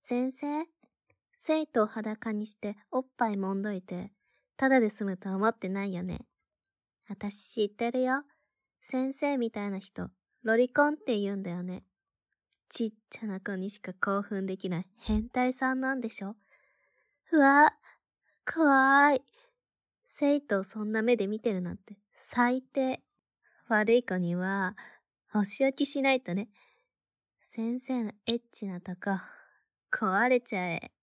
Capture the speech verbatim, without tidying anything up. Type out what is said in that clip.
先生、生徒を裸にしておっぱい揉んどいて、ただで済むと思ってないよね。あたし知ってるよ。先生みたいな人、ロリコンって言うんだよね。ちっちゃな子にしか興奮できない変態さんなんでしょ。うわ、怖い。生徒をそんな目で見てるなんて最低。悪い子には、お仕置きしないとね。先生のエッチなとこ、壊れちゃえ。